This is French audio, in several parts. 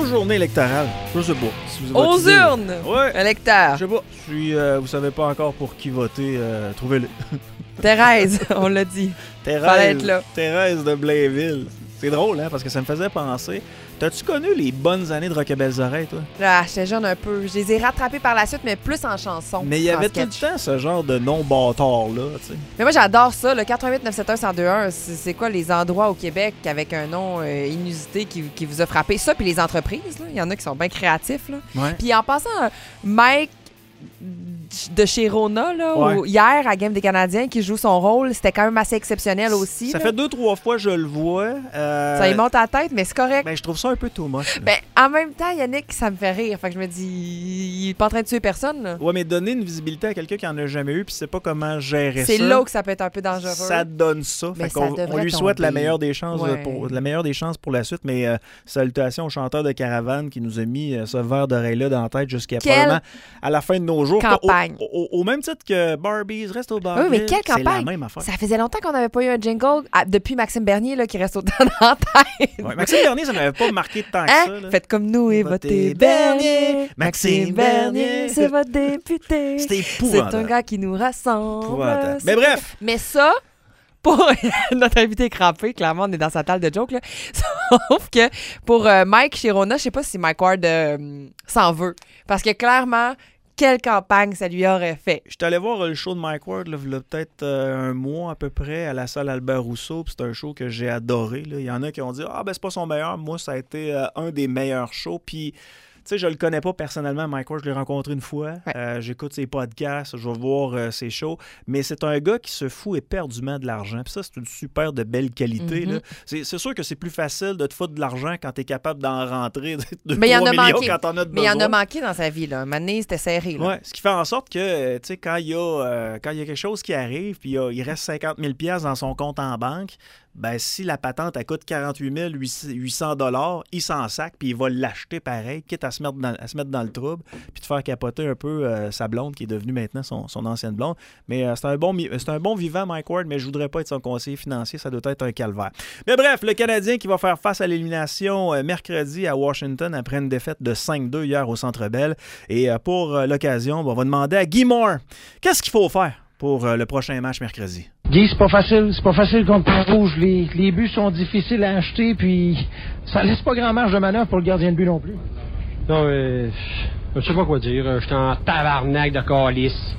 journée électorale. Je sais pas. Si vous Aux votez, urnes! Ouais. Électeurs. Je sais pas. Vous savez pas encore pour qui voter. Trouvez-le. Thérèse, on l'a dit. Fallait être là. Thérèse de Blainville. C'est drôle, hein, parce que ça me faisait penser. T'as-tu connu les bonnes années de Rock et Belles Oreilles, toi? Ah, j'étais jeune un peu. Je les ai rattrapés par la suite, mais plus en chanson. Mais il y avait qu'en tout le sketch. temps ce genre de non-bâtard-là, tu sais. Mais moi, j'adore ça. Le 88 971 1021, c'est quoi les endroits au Québec avec un nom inusité qui vous a frappé? Ça, puis les entreprises, là. Il y en a qui sont bien créatifs, là. Ouais. Puis en passant, Mike de chez Rona, là, Ouais. hier, à Game des Canadiens, qui joue son rôle, c'était quand même assez exceptionnel aussi. Ça là. fait 2-3 fois que je le vois. Ça y monte à la tête, mais c'est correct. Ben, je trouve ça un peu too much. Là. Ben, en même temps, Yannick, ça me fait rire. Fait que je me dis, il est pas en train de tuer personne, là. Ouais, mais donner une visibilité à quelqu'un qui en a jamais eu puis sait pas comment gérer ça. C'est là que ça peut être un peu dangereux. Ça donne ça. Mais Fait ça qu'on devrait on lui souhaite tomber. la meilleure des chances Ouais. pour la suite. Mais salutations au chanteur de Caravane qui nous a mis ce verre d'oreille-là dans la tête jusqu'à Quelle probablement à la fin de nos jours. campagne. Au même titre que Barbies, reste au Barbies. Oui, mais quelle C'est la campagne? même affaire. Ça faisait longtemps qu'on n'avait pas eu un jingle depuis Maxime Bernier là, qui reste autant dans la tête. Ouais, Maxime Bernier, ça m'avait pas marqué tant que Hein? ça. Là. Faites comme nous et votez Bernier. Maxime Bernier, c'est votre député. C'était C'est épouvantable. un gars qui nous rassemble. Épouvantable. C'est- Mais bref. Mais ça, pour notre invité crampé, clairement, on est dans sa table de joke, là. Sauf que pour Mike Chirona, je sais pas si Mike Ward s'en veut. Parce que clairement, quelle campagne ça lui aurait fait. J'étais allé voir le show de Mike Ward, là, il y a peut-être un mois à peu près, à la salle Albert Rousseau. Puis c'est un show que j'ai adoré. Là. Il y en a qui ont dit « Ah, ben c'est pas son meilleur. » Moi, ça a été un des meilleurs shows. Puis, tu sais, je le connais pas personnellement, Mike Ward. Je l'ai rencontré une fois. Ouais. J'écoute ses podcasts, je vais voir ses shows. Mais c'est un gars qui se fout éperdument de l'argent. Puis ça, c'est une super de belle qualité. Mhm. Là. C'est sûr que c'est plus facile de te foutre de l'argent quand t'es capable d'en rentrer de Mais il y en 3 a millions manqué. quand t'en as de Mais il y en besoin. a manqué dans sa vie, là. Mané, c'était serré, là. Ouais, ce qui fait en sorte que, tu sais, quand il y a quelque chose qui arrive, puis il reste 50 000 $ dans son compte en banque, ben si la patente, elle coûte 48 800 $, il s'en sac, puis il va l'acheter pareil, quitte à se mettre dans le trouble, puis de faire capoter un peu sa blonde, qui est devenue maintenant son ancienne blonde. Mais c'est un bon vivant, Mike Ward, mais je voudrais pas être son conseiller financier, ça doit être un calvaire. Mais bref, le Canadien qui va faire face à l'élimination mercredi à Washington après une défaite de 5-2 hier au Centre Bell. Et pour l'occasion, on va demander à Guy Moore, qu'est-ce qu'il faut faire pour le prochain match mercredi? Guy, c'est pas facile contre le rouge. Les buts sont difficiles à acheter, puis ça laisse pas grand marge de manœuvre pour le gardien de but non plus. Non, je sais pas quoi dire. J'étais en tabarnak de calice.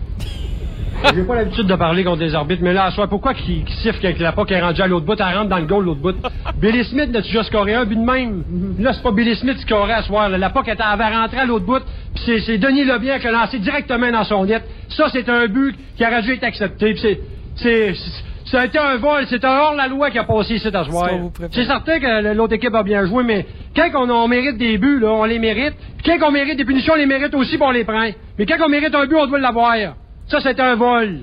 J'ai pas l'habitude de parler contre les arbitres, mais là, à soir, pourquoi qu'il siffle quand la POC est rendue à l'autre bout, elle rentre dans le goal l'autre bout? Billy Smith n'a-tu déjà scoré un but de même? Là, c'est pas Billy Smith qui scorait à soir. Là. La POC avait rentré à l'autre bout, puis c'est Denis Lebien qui a lancé directement dans son net. Ça, c'est un but qui aurait dû être accepté. Puis ça a été un vol, c'est un hors-la-loi qui a passé ici à soir. C'est pas vous préférez. C'est certain que l'autre équipe a bien joué, mais quand on mérite des buts, là, on les mérite. Puis quand on mérite des punitions, on les mérite aussi, puis on les prend. Mais quand on mérite un but, on doit l'avoir. Ça, c'est un vol.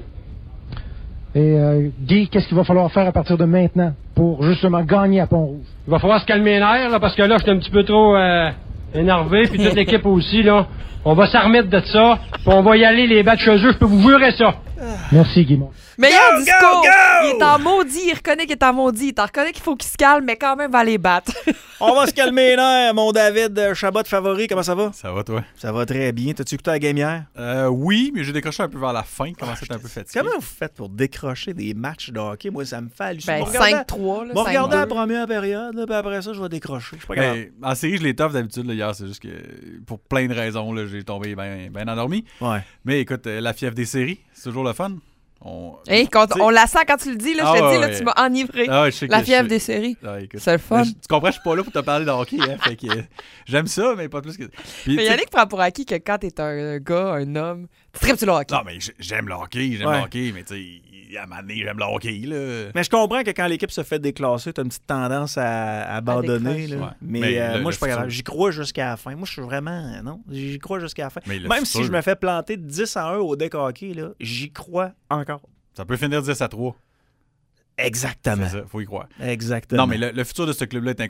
Et Guy, qu'est-ce qu'il va falloir faire à partir de maintenant pour justement gagner à Pont-Rouge? Il va falloir se calmer les nerfs, là, parce que là, j'étais un petit peu trop énervé, puis toute l'équipe aussi, là. On va s'en remettre de ça, puis on va y aller les battre chez eux, je peux vous jurer ça. Merci, Guy. Meilleur Go, discours! go, go! Il est en maudit, il reconnaît qu'il est en maudit. Il t'en reconnaît qu'il faut qu'il se calme, mais quand même va les battre. On va se calmer les nerfs, mon David Chabot favori, comment ça va? Ça va, toi? Ça va très bien. T'as-tu écouté la game hier? Oui, mais j'ai décroché un peu vers la fin. Commence à être un peu fatigué. Comment vous faites pour décrocher des matchs de hockey? Moi, ça me fait halluciner. Ben, Bon, regardez- 5-3, là, Bon, regardez la 5-2. première période, là, puis après ça, je vais décrocher. Je suis pas grave. Ben, en série, je les toffe d'habitude. Là, hier, c'est juste que pour plein de raisons, là, j'ai tombé bien endormi. Ouais. Mais écoute, la fièvre des séries, c'est toujours le fun. Hey, on la sent quand tu le dis, là, je te dis, là, tu m'as enivré. Ah, je sais La que fièvre je- des séries. Ah, écoute. C'est le fun. Tu comprends, je suis pas là pour te parler de hockey. Hein, fait que, j'aime ça, mais pas plus que. Puis, Mais tu sais- Yannick prend pour acquis que quand t'es un gars, un homme, tu tripes sur le hockey. Non, mais j'aime le hockey, mais tu sais, à un moment donné, j'aime le hockey. Là. Mais je comprends que quand l'équipe se fait déclasser, t'as une petite tendance à abandonner. décrocher. Là. Ouais. Mais, Mais moi, je suis pas futur- grave. J'y crois jusqu'à la fin. Moi, je suis vraiment... Non, j'y crois jusqu'à la fin. Mais le Même futur- si je me fais planter de 10-1 au deck hockey, là, j'y crois encore. Ça peut finir 10-3. Exactement. C'est ça, faut y croire. Exactement. Non, mais le futur de ce club-là est incroyable.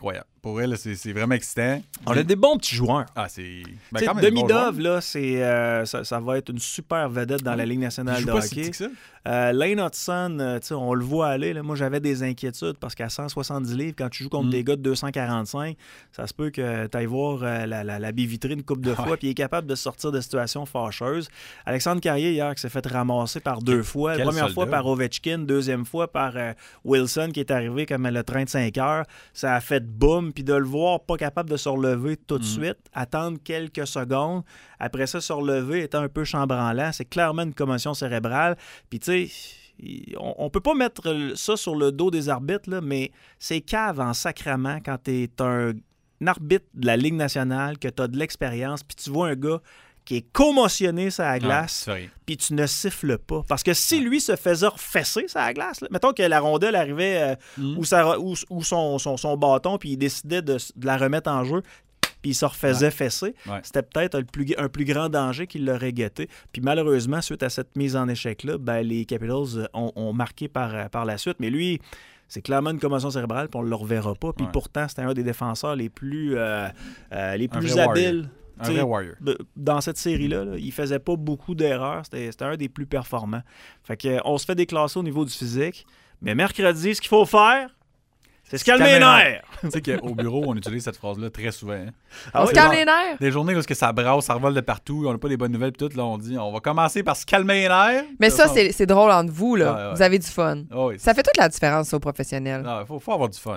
Pour elle, c'est vraiment excitant. On a des bons petits joueurs. Ah, c'est... Tu sais, quand même des bons Demidov, joueurs. là, ça va être une super vedette dans la Ligue Il nationale joue de pas si hockey. petit que ça. Lane Hudson, tu sais, on le voit aller. Là. Moi, j'avais des inquiétudes parce qu'à 170 livres, quand tu joues contre des gars de 245, ça se peut que tu ailles voir la baie vitrée une couple de fois puis il est capable de sortir de situations fâcheuses. Alexandre Carrier, hier, qui s'est fait ramasser par 2 fois. Quel Première fois soldat. par Ovechkin, deuxième fois par Wilson qui est arrivé comme le train de 5 heures. Ça a fait boum. Puis de le voir pas capable de se relever tout de suite, attendre quelques secondes. Après ça, se relever, étant un peu chambranlant, c'est clairement une commotion cérébrale. Puis tu sais, on peut pas mettre ça sur le dos des arbitres, là, mais c'est cave en sacrament quand tu es un arbitre de la Ligue nationale, que tu as de l'expérience, puis tu vois un gars qui est commotionné sur la glace, Ouais, puis tu ne siffles pas. Parce que si lui se faisait refesser sur la glace, là, mettons que la rondelle arrivait où son bâton, puis il décidait de la remettre en jeu, puis il se refaisait fesser, c'était peut-être un plus grand danger qu'il l'aurait guetté. Puis malheureusement, suite à cette mise en échec-là, les Capitals ont marqué par la suite. Mais lui, c'est clairement une commotion cérébrale, puis on ne le reverra pas. Puis pourtant, c'était un des défenseurs les plus habiles. Un vrai warrior. Dans cette série-là, il faisait pas beaucoup d'erreurs. C'était un des plus performants. Fait que, on se fait déclasser au niveau du physique. Mais mercredi, ce qu'il faut faire, c'est se calmer les nerfs. Tu sais qu'au bureau, on utilise cette phrase-là très souvent. Hein? On se calme les nerfs. Des journées où ça brasse, ça revole de partout, on n'a pas des bonnes nouvelles, puis tout, là, on dit, on va commencer par se calmer les nerfs. Mais ça, c'est drôle entre vous, là. Ouais. Vous avez du fun. Oh, oui, Ça fait toute la différence, ça, aux professionnels. Il faut avoir du fun.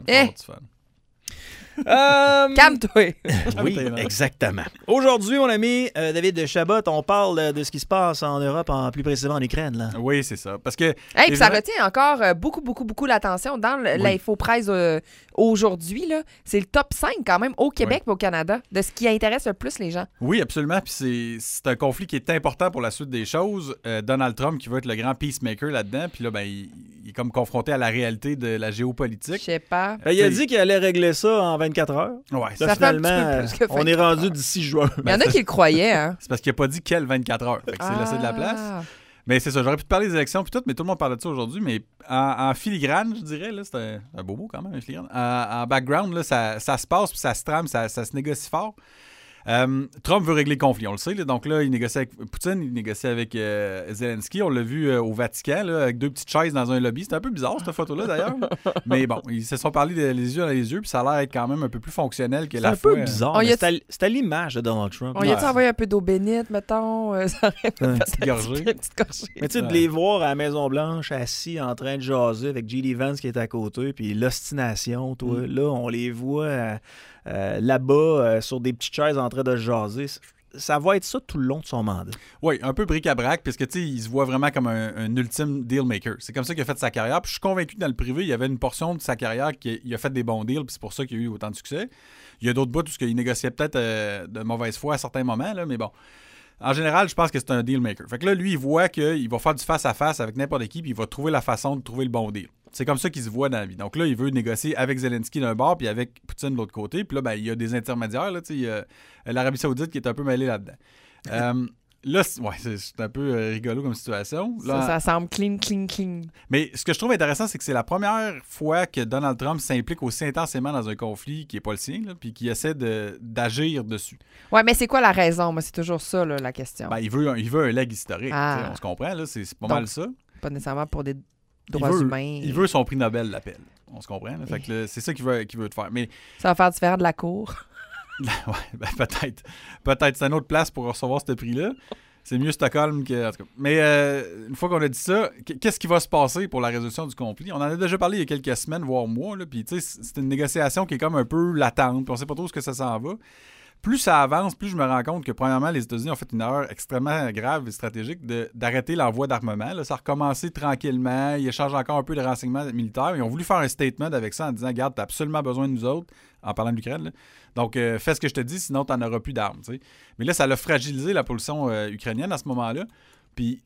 Calme-toi. Oui, exactement. Aujourd'hui, mon ami David Chabot, on parle de ce qui se passe en Europe, plus précisément en Ukraine. Là. Oui, c'est ça. Parce que. Hey, puis ça retient encore beaucoup l'attention. Dans l'Infopresse aujourd'hui, là, c'est le top 5 quand même au Québec et au Canada de ce qui intéresse le plus les gens. Oui, absolument. Puis c'est un conflit qui est important pour la suite des choses. Donald Trump qui va être le grand peacemaker là-dedans. Puis là, il est comme confronté à la réalité de la géopolitique. Je sais pas. Il a dit qu'il allait régler ça en 24 heures. Ouais, Là, finalement, fait un petit peu plus que on est 24 rendu d'ici juin. Il y en a qui le croyaient, hein? C'est parce qu'il n'a pas dit quelle 24 heures. Fait que c'est laissé de la place. Mais c'est ça, j'aurais pu te parler des élections puis tout, mais tout le monde parle de ça aujourd'hui. Mais en filigrane, je dirais, là, c'est un beau mot quand même, un filigrane. En background, là, ça se passe puis ça se trame, ça se négocie fort. Trump veut régler le conflit, on le sait. Là, donc là, il négocie avec Poutine, il négocie avec Zelensky. On l'a vu au Vatican, là, avec 2 petites chaises dans un lobby. C'était un peu bizarre, cette photo-là, d'ailleurs. Mais bon, ils se sont parlé les yeux dans les yeux, puis ça a l'air être quand même un peu plus fonctionnel que C'est la un fois. peu bizarre. C'était l'image de Donald Trump. On y a-tu envoyé un peu d'eau bénite, mettons? Ça aurait Une petite gorgée. Une petite gorgée. Mais tu sais, de les voir à la Maison-Blanche, assis, en train de jaser avec J.D. Vance qui est à côté, puis l'ostination, toi, là, on les voit là-bas sur des petites chaises en train de jaser. Ça va être ça tout le long de son mandat. Oui, un peu bric-à-brac, parce que tu sais, il se voit vraiment comme un ultime deal maker. C'est comme ça qu'il a fait sa carrière. Puis je suis convaincu que dans le privé, il y avait une portion de sa carrière qu'il a fait des bons deals, puis c'est pour ça qu'il a eu autant de succès. Il y a d'autres bouts où il négociait peut-être de mauvaise foi à certains moments, là, mais bon. En général, je pense que c'est un deal maker. Fait que là, lui, il voit qu'il va faire du face-à-face avec n'importe qui, puis il va trouver la façon de trouver le bon deal. C'est comme ça qu'il se voit dans la vie. Donc là, il veut négocier avec Zelensky d'un bord, puis avec Poutine de l'autre côté. Puis là, il y a des intermédiaires. Là, il y a l'Arabie Saoudite qui est un peu mêlée là-dedans. Là, c'est un peu rigolo comme situation. Là, ça semble clean. Mais ce que je trouve intéressant, c'est que c'est la première fois que Donald Trump s'implique aussi intensément dans un conflit qui n'est pas le sien, là, puis qui essaie d'agir dessus. Ouais, mais c'est quoi la raison? Moi, c'est toujours ça, là, la question. Il veut un leg historique. On se comprend, là, c'est pas mal ça. Pas nécessairement pour des droits humains. Il veut son prix Nobel, l'appelle. On se comprend. Là, fait que c'est ça qu'il veut te faire. Mais ça va faire différent de la cour. Ouais, peut-être. Peut-être. C'est une autre place pour recevoir ce prix-là. C'est mieux Stockholm que. En tout cas. Mais une fois qu'on a dit ça, qu'est-ce qui va se passer pour la résolution du conflit? On en a déjà parlé il y a quelques semaines, voire mois. Puis, tu sais, c'est une négociation qui est comme un peu latente. Puis, on sait pas trop où ça s'en va. Plus ça avance, plus je me rends compte que, premièrement, les États-Unis ont fait une erreur extrêmement grave et stratégique d'arrêter l'envoi d'armement. Là, ça a recommencé tranquillement. Ils échangent encore un peu de renseignements militaires. Ils ont voulu faire un statement avec ça en disant « Regarde, tu as absolument besoin de nous autres », en parlant de l'Ukraine. Là. Donc, fais ce que je te dis, sinon tu n'en auras plus d'armes. T'sais. Mais là, ça a fragilisé la position ukrainienne à ce moment-là. Puis,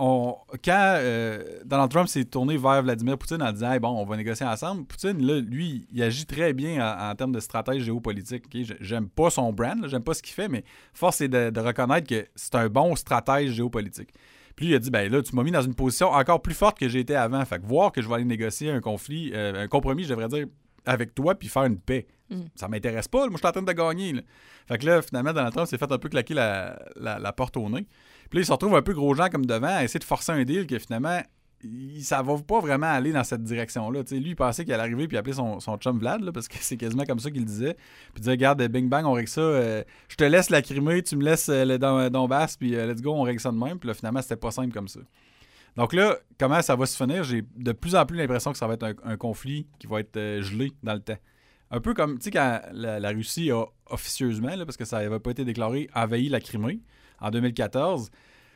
quand Donald Trump s'est tourné vers Vladimir Poutine en disant hey, « Bon, on va négocier ensemble », Poutine, là, lui, il agit très bien en termes de stratège géopolitique. Okay? J'aime pas son brand, là, j'aime pas ce qu'il fait, mais force est de reconnaître que c'est un bon stratège géopolitique. Puis lui, il a dit, ben là, tu m'as mis dans une position encore plus forte que j'ai été avant. Fait que voir que je vais aller négocier un conflit, un compromis, je devrais dire, avec toi puis faire une paix. Ça m'intéresse pas. Moi, je suis en train de gagner. Là. Fait que là, finalement, Donald Trump s'est fait un peu claquer la porte au nez. Puis là, il se retrouve un peu gros gens comme devant à essayer de forcer un deal que finalement, ça va pas vraiment aller dans cette direction-là. T'sais, lui, il pensait qu'il allait arriver puis appeler son chum Vlad, là, parce que c'est quasiment comme ça qu'il le disait. Puis il disait, regarde, bing bang, on règle ça. Je te laisse la Crimée, tu me laisses le Donbass, puis let's go, on règle ça de même. Puis là, finalement, c'était pas simple comme ça. Donc là, comment ça va se finir? J'ai de plus en plus l'impression que ça va être un conflit qui va être gelé dans le temps. Un peu comme, tu sais, quand la Russie a officieusement, là, parce que ça n'avait pas été déclaré, envahi la Crimée en 2014,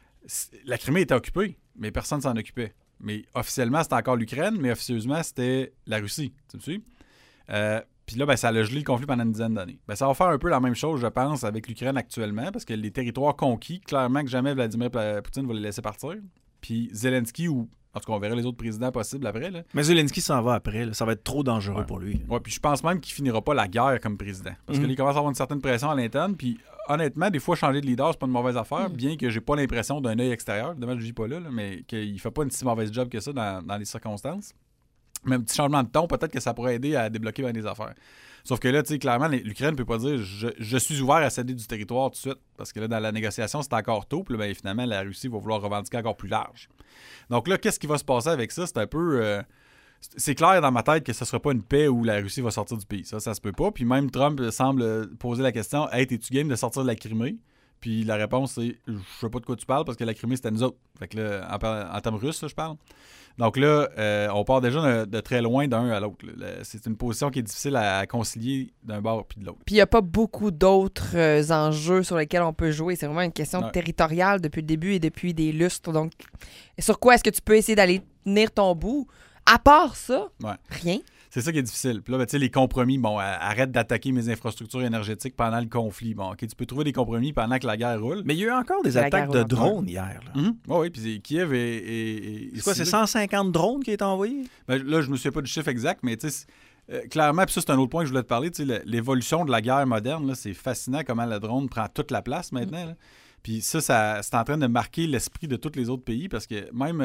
la Crimée était occupée, mais personne ne s'en occupait. Mais officiellement, c'était encore l'Ukraine, mais officieusement, c'était la Russie. Tu me suis? Puis là, ça a gelé le conflit pendant une dizaine d'années. Ça va faire un peu la même chose, je pense, avec l'Ukraine actuellement, parce que les territoires conquis, clairement que jamais Vladimir Poutine va les laisser partir. Puis Zelensky, ou en tout cas, on verra les autres présidents possibles après. Là. Mais Zelensky s'en va après. Là. Ça va être trop dangereux pour lui. Ouais, puis je pense même qu'il finira pas la guerre comme président. Parce qu'il commence à avoir une certaine pression à l'interne. Puis honnêtement, des fois, changer de leader, c'est pas une mauvaise affaire, bien que j'ai pas l'impression d'un œil extérieur. Évidemment, je dis pas là, mais qu'il fait pas une si mauvaise job que ça dans les circonstances. Mais un petit changement de ton, peut-être que ça pourrait aider à débloquer bien des affaires. Sauf que là, tu sais, clairement, l'Ukraine ne peut pas dire je suis ouvert à céder du territoire tout de suite. Parce que là, dans la négociation, c'est encore tôt. Puis là, finalement, la Russie va vouloir revendiquer encore plus large. Donc là, qu'est-ce qui va se passer avec ça? C'est un peu. C'est clair dans ma tête que ce ne sera pas une paix où la Russie va sortir du pays. Ça se peut pas. Puis même Trump semble poser la question, hey, t'es-tu game de sortir de la Crimée? Puis la réponse, c'est je sais pas de quoi tu parles parce que la Crimée, c'était nous autres. Fait que là, en termes russes, je parle. Donc là, on part déjà de très loin d'un à l'autre. C'est une position qui est difficile à concilier d'un bord puis de l'autre. Puis il n'y a pas beaucoup d'autres enjeux sur lesquels on peut jouer. C'est vraiment une question territoriale depuis le début et depuis des lustres. Donc, sur quoi est-ce que tu peux essayer d'aller tenir ton bout? À part ça, rien. C'est ça qui est difficile. Puis là, tu sais, les compromis, arrête d'attaquer mes infrastructures énergétiques pendant le conflit. Bon, OK, tu peux trouver des compromis pendant que la guerre roule. Mais il y a eu encore des attaques de drones hier. Oui, puis Kiev est c'est quoi, c'est 150 drones qui ont été envoyés? Là, je me souviens pas du chiffre exact, mais tu sais, clairement, puis ça, c'est un autre point que je voulais te parler. Tu sais, l'évolution de la guerre moderne, là, c'est fascinant comment le drone prend toute la place maintenant. Là. Puis ça, c'est en train de marquer l'esprit de tous les autres pays parce que même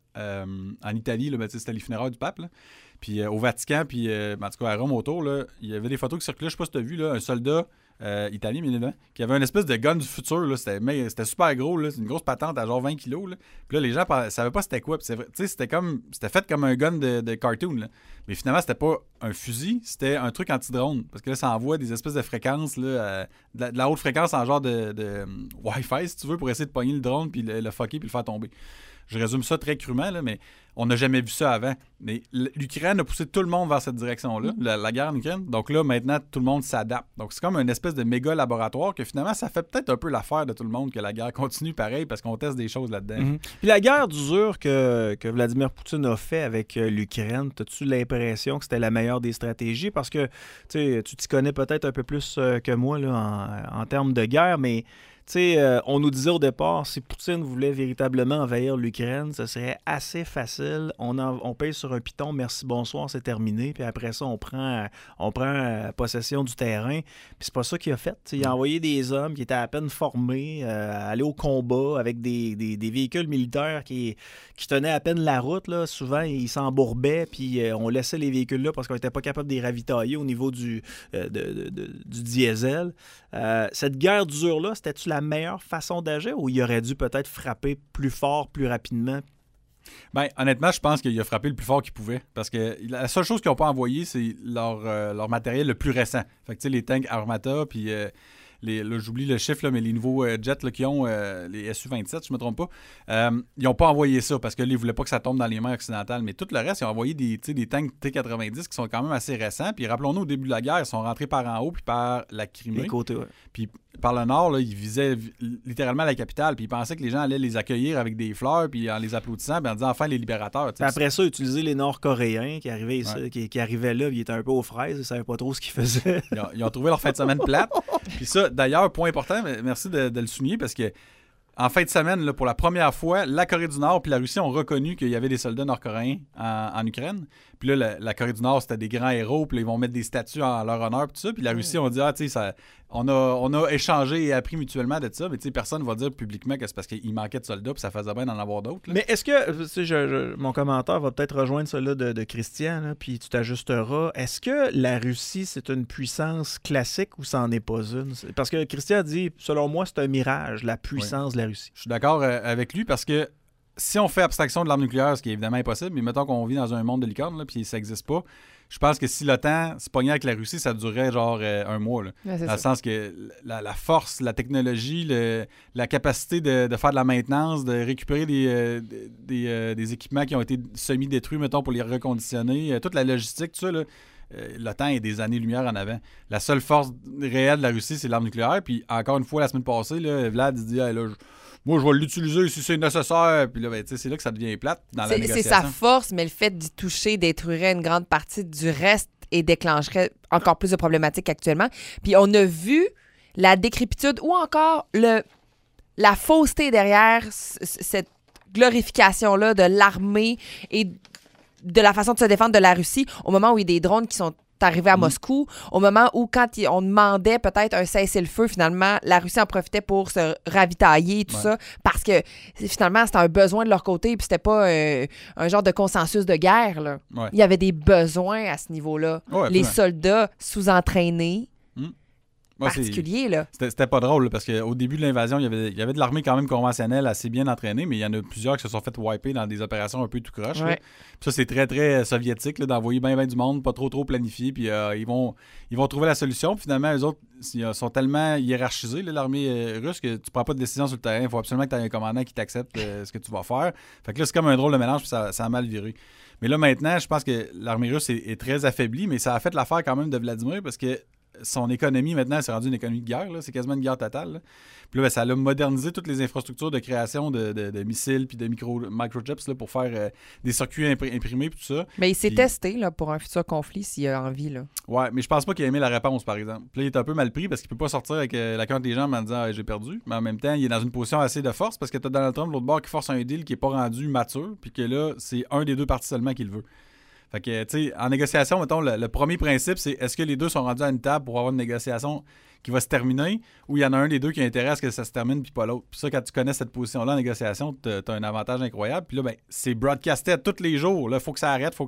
en Italie, là, c'était les funérailles du pape. Là. Puis au Vatican, puis en tout cas à Rome autour, là, il y avait des photos qui circulaient, je sais pas si tu as vu, là, un soldat italien, bien évidemment, qui avait une espèce de gun du futur. Là, c'était super gros, là, c'est une grosse patente à genre 20 kilos. Là. Puis là, les gens ne savaient pas c'était quoi. Puis c'était fait comme un gun de cartoon. Là. Mais finalement, c'était pas un fusil, c'était un truc anti-drone. Parce que là, ça envoie des espèces de fréquences, là, de la haute fréquence en genre de Wi-Fi, si tu veux, pour essayer de pogner le drone, puis le fucker, puis le faire tomber. Je résume ça très crûment, là, mais on n'a jamais vu ça avant. Mais l'Ukraine a poussé tout le monde vers cette direction-là, la guerre en Ukraine. Donc là, maintenant, tout le monde s'adapte. Donc c'est comme une espèce de méga laboratoire que finalement, ça fait peut-être un peu l'affaire de tout le monde que la guerre continue pareil parce qu'on teste des choses là-dedans. Puis la guerre d'usure que Vladimir Poutine a fait avec l'Ukraine, as-tu l'impression que c'était la meilleure des stratégies? Parce que tu t'y connais peut-être un peu plus que moi là, en termes de guerre, mais on nous disait au départ, si Poutine voulait véritablement envahir l'Ukraine, ce serait assez facile. On paye sur un piton, merci, bonsoir, c'est terminé. Puis après ça, on prend possession du terrain. Puis c'est pas ça qu'il a fait. Il a envoyé des hommes qui étaient à peine formés à aller au combat avec des véhicules militaires qui tenaient à peine la route. Là. Souvent, ils s'embourbaient, puis on laissait les véhicules là parce qu'on n'était pas capable de les ravitailler au niveau du diesel. Cette guerre d'usure-là, c'était-tu la meilleure façon d'agir ou il aurait dû peut-être frapper plus fort, plus rapidement? Bien, honnêtement, je pense qu'il a frappé le plus fort qu'il pouvait. Parce que la seule chose qu'ils n'ont pas envoyé, c'est leur matériel le plus récent. Fait que tu sais, les tanks Armata, puis là, j'oublie le chiffre, là, mais les nouveaux jets là, qui ont les Su-27, je ne me trompe pas, ils n'ont pas envoyé ça parce que là, ils ne voulaient pas que ça tombe dans les mains occidentales. Mais tout le reste, ils ont envoyé des tanks T-90 qui sont quand même assez récents. Puis rappelons-nous, au début de la guerre, ils sont rentrés par en haut puis par la Crimée. Les côtés, ouais. Puis par le nord, là, ils visaient littéralement la capitale. Puis ils pensaient que les gens allaient les accueillir avec des fleurs puis en les applaudissant puis en disant enfin les libérateurs. Après ça, utiliser les Nord-Coréens qui arrivaient ici, qui arrivaient là, ils étaient un peu aux fraises, ils ne savaient pas trop ce qu'ils faisaient. Ils ont trouvé leur fin de semaine plate. Puis ça, d'ailleurs, point important, merci de le souligner parce que en fin de semaine, là, pour la première fois, la Corée du Nord puis la Russie ont reconnu qu'il y avait des soldats nord-coréens en Ukraine. Puis là, la Corée du Nord, c'était des grands héros, puis là, ils vont mettre des statues en leur honneur, puis tout ça. Puis la Russie, on dit, tu sais, on a échangé et appris mutuellement de ça, mais tu sais, personne ne va dire publiquement que c'est parce qu'il manquait de soldats, puis ça faisait bien d'en avoir d'autres. Là. Mais est-ce que, mon commentaire va peut-être rejoindre celui de Christian, là, puis tu t'ajusteras. Est-ce que la Russie, c'est une puissance classique ou ça n'en est pas une? Parce que Christian dit, selon moi, c'est un mirage, la puissance de la Russie. Je suis d'accord avec lui parce que si on fait abstraction de l'arme nucléaire, ce qui est évidemment impossible, mais mettons qu'on vit dans un monde de licorne, là, puis ça n'existe pas, je pense que si l'OTAN se pognait avec la Russie, ça durerait genre un mois. Là. Ouais, dans le sens que la force, la technologie, la capacité de faire de la maintenance, de récupérer des équipements qui ont été semi-détruits, mettons, pour les reconditionner, toute la logistique, tout ça, là, l'OTAN est des années-lumière en avant. La seule force réelle de la Russie, c'est l'arme nucléaire. Puis encore une fois, la semaine passée, là, Vlad il dit hey, là, moi, je vais l'utiliser si c'est nécessaire. Puis là, ben, c'est là que ça devient plate dans la négociation. C'est sa force, mais le fait d'y toucher détruirait une grande partie du reste et déclencherait encore plus de problématiques actuellement. Puis on a vu la décrépitude ou encore la fausseté derrière cette glorification-là de l'armée et de la façon de se défendre de la Russie au moment où il y a des drones qui sont arrivés à Moscou, au moment où, quand on demandait peut-être un cessez-le-feu, finalement, la Russie en profitait pour se ravitailler et tout ça, parce que finalement, c'était un besoin de leur côté, puis c'était pas un genre de consensus de guerre. Là. Ouais. Il y avait des besoins à ce niveau-là. Ouais, les soldats sous-entraînés, particulier, là. C'était pas drôle, là, parce qu'au début de l'invasion, il y avait de l'armée quand même conventionnelle assez bien entraînée, mais il y en a plusieurs qui se sont fait wiper dans des opérations un peu tout croche. Ouais. Puis ça, c'est très, très soviétique, là, d'envoyer bien du monde, pas trop planifié, puis ils vont trouver la solution. Puis finalement, eux autres, ils sont tellement hiérarchisés, là, l'armée russe, que tu prends pas de décision sur le terrain. Il faut absolument que tu aies un commandant qui t'accepte ce que tu vas faire. Fait que là, c'est comme un drôle de mélange, puis ça a mal viré. Mais là, maintenant, je pense que l'armée russe est très affaiblie, mais ça a fait l'affaire quand même de Vladimir, parce que son économie, maintenant, c'est rendu une économie de guerre. Là. C'est quasiment une guerre totale. Là. Puis là, ben, ça a modernisé toutes les infrastructures de création de missiles puis de microchips là, pour faire des circuits imprimés et tout ça. Mais il s'est testé là, pour un futur conflit s'il a envie. Là. Ouais, mais je pense pas qu'il a aimé la réponse, par exemple. Puis là, il est un peu mal pris parce qu'il peut pas sortir avec la quinte des jambes en disant j'ai perdu. Mais en même temps, il est dans une position assez de force parce que tu as Donald Trump de l'autre bord qui force un deal qui est pas rendu mature puis que là, c'est un des deux partis seulement qui le veut. Fait que, tu sais, en négociation, mettons, le premier principe, c'est est-ce que les deux sont rendus à une table pour avoir une négociation qui va se terminer ou il y en a un des deux qui a intérêt à ce que ça se termine puis pas l'autre. Puis ça, quand tu connais cette position-là en négociation, t'as un avantage incroyable. Puis là, ben, c'est broadcasté tous les jours. Là, faut que ça arrête. Fait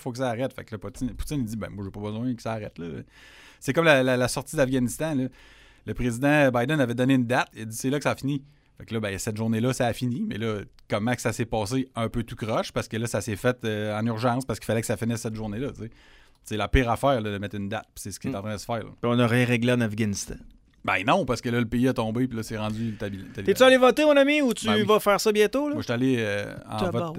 que là, Poutine, il dit, ben, moi, j'ai pas besoin que ça arrête, là. C'est comme la sortie d'Afghanistan, là. Le président Biden avait donné une date. Il a dit, c'est là que ça a fini. Fait que là, ben, cette journée-là, ça a fini. Mais là, comment que ça s'est passé un peu tout croche? Parce que là, ça s'est fait en urgence parce qu'il fallait que ça finisse cette journée-là. T'sais. C'est la pire affaire là, de mettre une date. C'est ce qui est en train de se faire. Là. Puis on aurait réglé en Afghanistan. Ben non, parce que là, le pays a tombé puis là, c'est rendu... T'es-tu allé voter, mon ami, ou tu vas faire ça bientôt? Là? Moi, je suis allé en vote...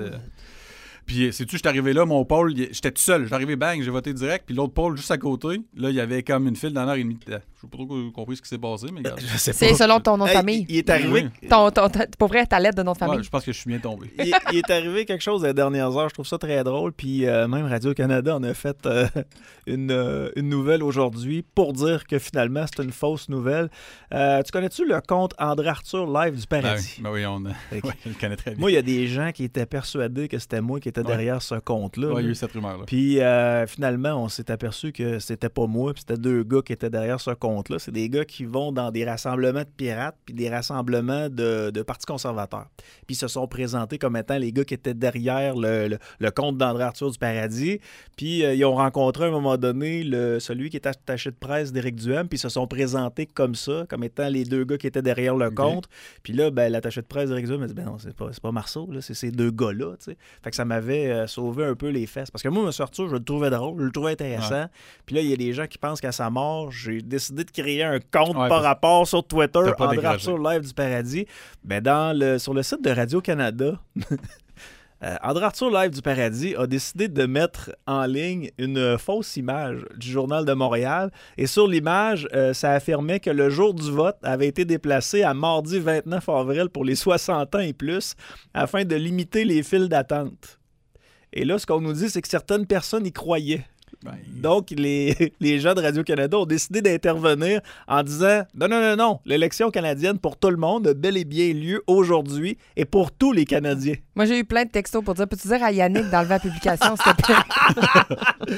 Puis, sais-tu, je suis arrivé là, mon pôle, j'étais tout seul. J'étais arrivé, bang, j'ai voté direct. Puis l'autre pôle, juste à côté, là, il y avait comme une file d'une heure et demie. Je n'ai pas trop compris ce qui s'est passé, mais regarde. C'est selon ton nom de famille. Il est arrivé... Pour vrai, ta lettre de nom de famille. Ouais, je pense que je suis bien tombé. il est arrivé quelque chose les dernières heures. Je trouve ça très drôle. Puis même Radio-Canada en a fait une nouvelle aujourd'hui pour dire que finalement, c'est une fausse nouvelle. Tu connais-tu le compte André Arthur Live du Paradis? Ben oui, je le connais très bien. Moi, il y a des gens qui étaient persuadés que c'était moi qui étais derrière ce compte-là. Oui, il y a eu cette rumeur-là. Puis finalement, on s'est aperçu que c'était pas moi, puis c'était deux gars qui étaient derrière ce compte-là. C'est des gars qui vont dans des rassemblements de pirates, puis des rassemblements de partis conservateurs. Puis ils se sont présentés comme étant les gars qui étaient derrière le compte d'André Arthur du Paradis. Puis ils ont rencontré à un moment donné celui qui était attaché de presse d'Éric Duhem, puis ils se sont présentés comme ça, comme étant les deux gars qui étaient derrière le compte. Puis là, ben, l'attaché de presse d'Éric Duhem a dit, ben non, c'est pas Marceau, là, c'est ces deux gars-là, tu sais. Fait que ça m'avait sauvé un peu les fesses. Parce que moi, M. Arthur, je le trouvais drôle, je le trouvais intéressant. Ouais. Puis là, il y a des gens qui pensent qu'à sa mort, j'ai décidé de créer un compte par rapport sur Twitter, André Arthur Live du Paradis. Ben, sur le site de Radio-Canada, André Arthur Live du Paradis a décidé de mettre en ligne une fausse image du Journal de Montréal. Et sur l'image, ça affirmait que le jour du vote avait été déplacé à mardi 29 avril pour les 60 ans et plus, afin de limiter les files d'attente. Et là, ce qu'on nous dit, c'est que certaines personnes y croyaient. Donc, les gens de Radio-Canada ont décidé d'intervenir en disant « Non, l'élection canadienne pour tout le monde a bel et bien lieu aujourd'hui et pour tous les Canadiens. » Moi, j'ai eu plein de textos pour dire « Peux-tu dire à Yannick d'enlever la publication, s'il te plaît? »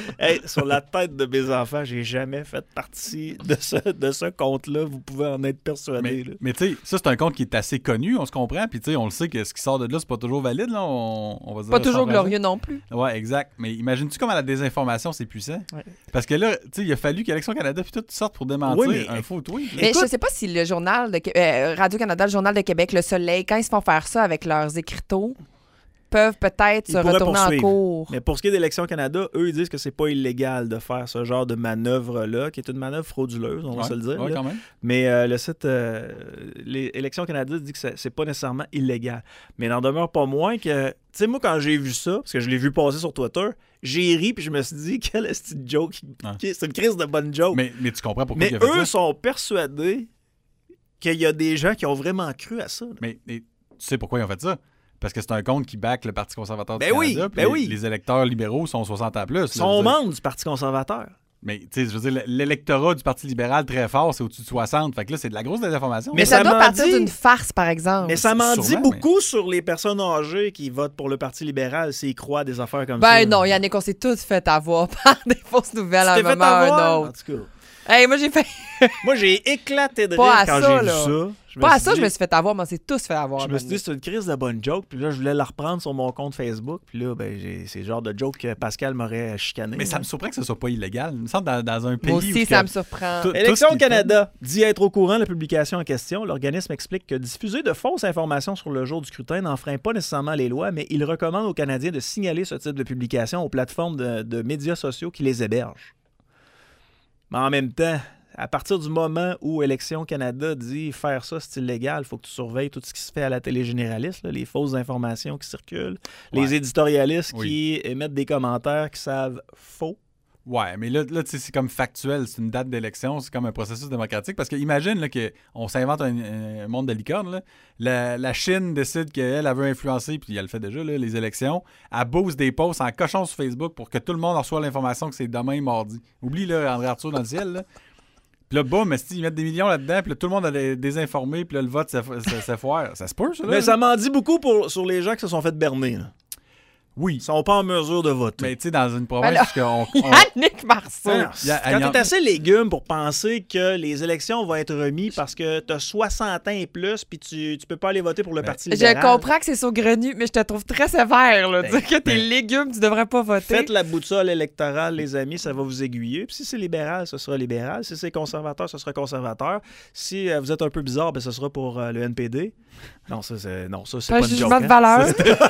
Hey, sur la tête de mes enfants, j'ai jamais fait partie de ce compte-là. Vous pouvez en être persuadé. Mais tu sais, ça, c'est un compte qui est assez connu, on se comprend. Puis tu sais, on le sait que ce qui sort de là, c'est pas toujours valide. Là, on va dire Pas toujours sans glorieux non plus. Ouais, exact. Mais imagines-tu comment la désinformation, c'est puissant? Ouais. Parce que là, tu sais, il a fallu qu'Élection Canada puis tout sorte pour démentir un faux tweet. Mais je sais pas si le journal de Radio-Canada, le Journal de Québec, Le Soleil, quand ils se font faire ça avec leurs écriteaux, peuvent peut-être se retourner en cours. Mais pour ce qui est d'Élection Canada, eux, ils disent que c'est pas illégal de faire ce genre de manœuvre-là, qui est une manœuvre frauduleuse, on va se le dire. Ouais, quand même. Mais le site Élection Canada dit que c'est pas nécessairement illégal. Mais il n'en demeure pas moins que... Tu sais, moi, quand j'ai vu ça, parce que je l'ai vu passer sur Twitter, j'ai ri puis je me suis dit, quelle est cette joke? C'est une crise de bonne joke. Mais tu comprends pourquoi il a fait ça? Mais eux sont persuadés qu'il y a des gens qui ont vraiment cru à ça. Mais tu sais pourquoi ils ont fait ça? Parce que c'est un compte qui back le Parti conservateur du Canada. Les électeurs libéraux sont 60 ans plus. Ils sont membres du Parti conservateur. Mais, tu sais, je veux dire, l'électorat du Parti libéral très fort, c'est au-dessus de 60. Fait que là, c'est de la grosse désinformation. Mais ça doit partir d'une farce, par exemple. Mais ça m'en dit beaucoup sur les personnes âgées qui votent pour le Parti libéral s'ils croient à des affaires comme ça. Ben non, Yannick, on s'est tous fait avoir par des fausses nouvelles à un moment ou à un autre. En tout cas. Hey, moi, j'ai fait... Moi, j'ai éclaté de rire quand j'ai vu ça. Je me suis fait avoir, mais on s'est tous fait avoir. Je me suis dit, c'est une crise de bonne joke. Puis là, je voulais la reprendre sur mon compte Facebook. Puis là, c'est le genre de joke que Pascal m'aurait chicané. Mais ça me surprend que ce soit pas illégal. Il me semble dans un pays Moi aussi, ça me surprend. Élection Canada dit être au courant de la publication en question. L'organisme explique que diffuser de fausses informations sur le jour du scrutin n'enfreint pas nécessairement les lois, mais il recommande aux Canadiens de signaler ce type de publication aux plateformes de médias sociaux qui les hébergent. Mais en même temps, à partir du moment où Élection Canada dit faire ça, c'est illégal, il faut que tu surveilles tout ce qui se fait à la télé généraliste, là, les fausses informations qui circulent, les éditorialistes qui émettent des commentaires qui savent faux. Ouais, mais là c'est comme factuel, c'est une date d'élection, c'est comme un processus démocratique. Parce que imagine là, qu'on s'invente un monde de licorne. Là. La Chine décide qu'elle veut influencer, puis elle le fait déjà, là, les élections. Elle booste des posts en cochant sur Facebook pour que tout le monde reçoive l'information que c'est demain mardi. Oublie là, André Arthur dans le ciel. Là. Puis là, boum, ils mettent des millions là-dedans, puis là, tout le monde a désinformé, puis là, le vote, c'est foire. Ça se peut, ça, là? Mais ça m'en dit beaucoup sur les gens qui se sont fait berner, là. Oui. Ils sont pas en mesure de voter. Mais tu sais, dans une province Yannick Marceau! Quand t'es assez légume pour penser que les élections vont être remises parce que t'as 60 ans et plus puis tu peux pas aller voter pour le Parti libéral. Je comprends que c'est saugrenu, mais je te trouve très sévère, là. Dire que t'es légume, tu devrais pas voter. Faites la boussole électorale, les amis, ça va vous aiguiller. Puis si c'est libéral, ce sera libéral. Si c'est conservateur, ce sera conservateur. Si vous êtes un peu bizarre, ben ce sera pour le NPD. Non, ça, c'est pas une joke. Jugement de valeur.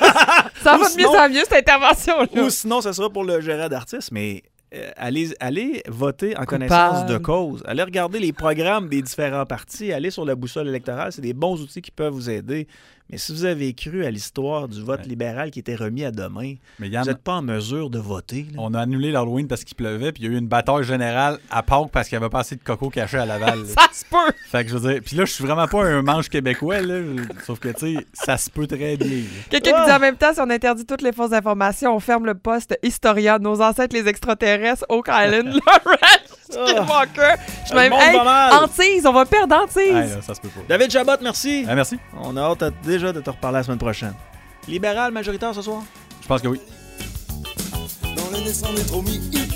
Ça va de mieux en mieux, cette intervention-là. Ou sinon, ça sera pour le gérant d'artiste, mais allez voter en connaissance de cause. Allez regarder les programmes des différents partis. Allez sur la boussole électorale. C'est des bons outils qui peuvent vous aider. Mais si vous avez cru à l'histoire du vote libéral qui était remis à demain, vous n'êtes pas en mesure de voter. Là. On a annulé l'Halloween parce qu'il pleuvait, puis il y a eu une bataille générale à Pâques parce qu'il n'y avait pas assez de coco caché à Laval. Ça se peut! Fait que je veux dire, puis là, je suis vraiment pas un manche québécois, là, sauf que, tu sais, ça se peut très bien. Quelqu'un qui dit en même temps, si on interdit toutes les fausses informations, on ferme le poste Historia, nos ancêtres les extraterrestres, Oak Island, Lawrence, Skinwalker. Je même, Antise, on va perdre Antise. Là, ça se peut pas. David Chabot, merci. Merci. On a hâte déjà de te reparler la semaine prochaine. Libéral majoritaire ce soir? Je pense que oui. Dans les naissants des promis.